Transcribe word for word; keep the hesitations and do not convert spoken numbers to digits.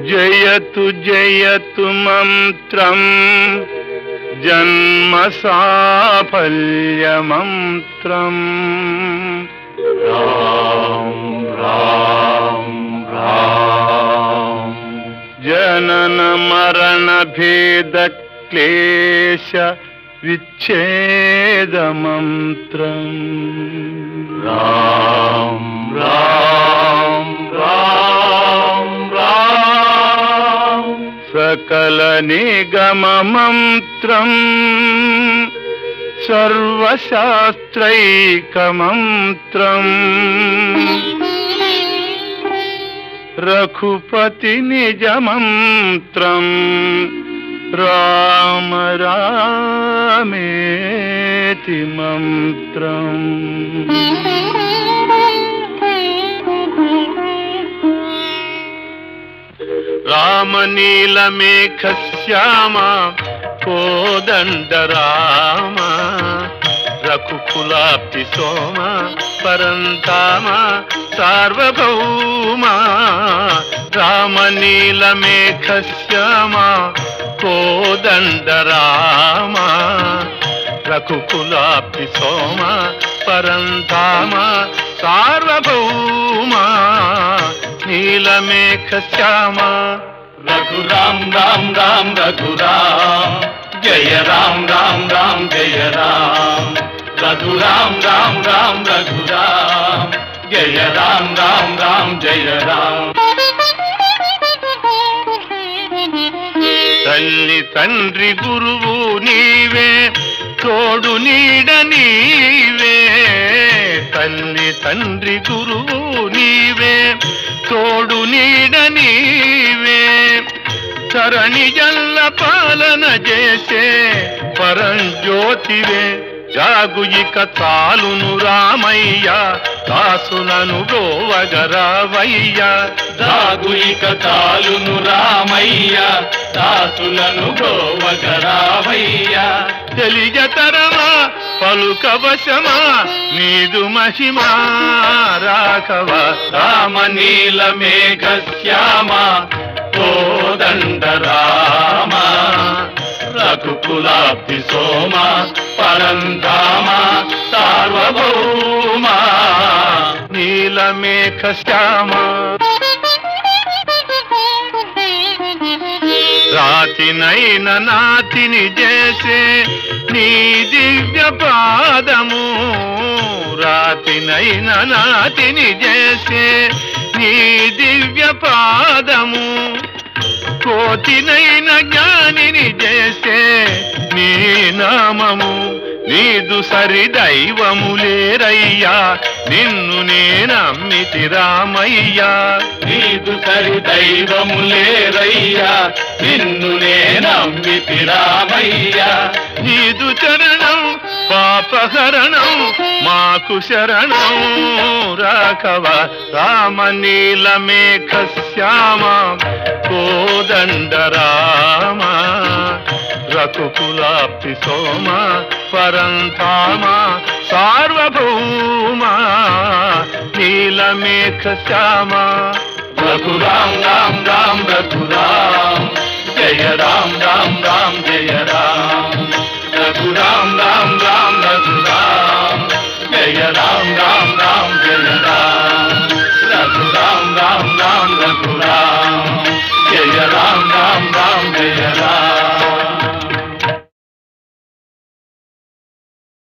జయతు జయతు మంత్రం జన్మ సాఫల్య మంత్రం. రామ్ రామ్ రామ్ జనన మరణ భేద క్లేశ విచ్ఛేద మంత్రం. రామ్ రామ్ రామ్ రామ్ సకల నిగమ మంత్రం సర్వశాస్త్రైక మంత్రం. రఘుపతి నిజ మంత్రం రామ రామేతి మంత్రం. రామనీల మేఘ శ్యామ కోదండ రామ రఘుకులాప్తి సోమ పరంతామ సార్వభౌమ. రామనీల మేఘ శ్యామ కోదండ రామ రఘుకులాప్తి సోమ పరంతామ సార్వభౌమ. నీలమేఘ శ్యామ రఘురామ్ రామ్ రామ్ రఘురామ్ జయ రామ్ రామ్ రామ్ జయ రామ్. రఘురామ్ రామ్ రామ్ రఘురామ్ జయ రామ్ రామ్ రామ్ జయ రామ్. తల్లి తండ్రి గురువు నీవే తోడు నీడ నీవే. తల్లి తండ్రి గురువు నీవే తోడు నీడ నీవే. చరణి జల్ల పాలన చేసే పరంజ్యోతివే. జాగుయిక తాలును రామయ్య దాసులను గోవగరావయ్య. జాగుయిక తాలును రామయ్య దాసులను గోవగరావయ్య. తెలియతరమా పలుకవశమా నీదు మహిమా రాఘవ. రామనీల మేఘ శ్యామ కోదండ రామ రఘుకులాబ్ధి సోమ పరంధామ సార్వభౌమ. నీలమేఘ శ్యామ రాతినైన నాతిని చేసే నీ దివ్య పాదము. రాతినైన నాతిని చేసే నీ దివ్య పాదము. కోతినైన జ్ఞానిని చేసే నీ నామము. నీదు సరి దైవము లేరయ్యా నిన్ను నేనమ్మితి రామయ్యా. నీదు సరి దైవము లేరయ్యా నిన్ను నేనమ్మితి రామయ్యా. నీదు చరణం పాపహరణం మాకు శరణం రాఘవ. రామనీల మేఘ శ్యామ కోదండ రామ రఘుకులాప్తి సోమ పరంధామ సార్వభౌమ. నీలమేఘ శ్యామ రఘురామ్ రామ్ రామ్ రఘురామ్ జయ రామ్ రామ్ రామ్ జయ రామ్. రఘురామ్ రామ్ రామ్ రఘురామ్ జయ రామ్ రామ్ రామ్ జయ రామ్. రఘురామ్ రామ్ రామ్ రఘురామ్ జయ రామ్ రామ్ రామ్ జయ రామ్.